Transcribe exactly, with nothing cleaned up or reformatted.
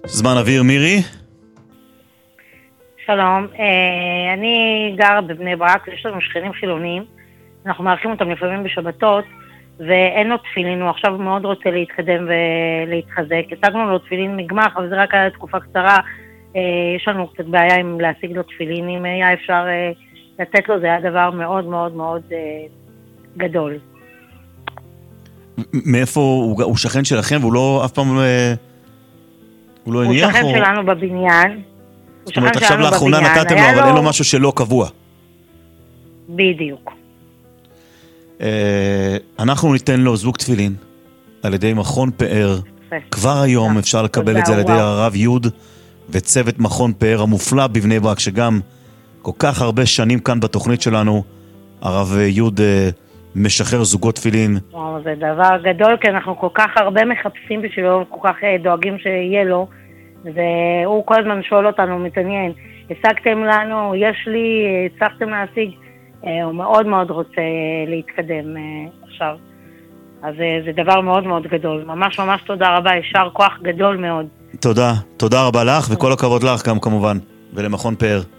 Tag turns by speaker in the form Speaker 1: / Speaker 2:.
Speaker 1: זמן אוויר, מירי.
Speaker 2: שלום, אני גרה בבני ברק, יש לנו שכנים חילונים, אנחנו מארחים אותם לפעמים בשבתות, ואין לו תפילין, הוא עכשיו מאוד רוצה להתקדם ולהתחזק. השגנו לו תפילין מגמח, אבל זה רק היה תקופה קצרה, יש לנו קצת בעיה עם להשיג לו תפילין, אם היה אפשר לתת לו, זה היה דבר מאוד מאוד מאוד גדול.
Speaker 1: מאיפה, הוא, הוא שכן שלכם, והוא לא אף פעם, הוא לא הניח?
Speaker 2: הוא שכן או... שלנו בבניין.
Speaker 1: זאת אומרת, עכשיו לאחרונה נתתם לו, אבל לו... אין לו משהו שלא קבוע.
Speaker 2: בדיוק.
Speaker 1: אה, אנחנו ניתן לו זוג תפילין, על ידי מכון פאר. כבר היום אפשר לקבל את זה על ידי הרב יוד, וצוות מכון פאר המופלא בבני ברק, שגם כל כך הרבה שנים כאן בתוכנית שלנו, הרב יוד משחרר זוגות תפילין.
Speaker 2: זה דבר גדול, כי אנחנו כל כך הרבה מחפשים בשבילו, כל כך דואגים שיהיה לו, והוא כל הזמן שואל אותנו, מתעניין, השגתם לנו, יש לי, הצלחתם להשיג, הוא מאוד מאוד רוצה להתקדם עכשיו. אז זה דבר מאוד מאוד גדול. ממש ממש תודה רבה, ישר כוח גדול מאוד.
Speaker 1: תודה, תודה רבה לך, וכל הכבוד לך גם כמובן, ולמכון פאר.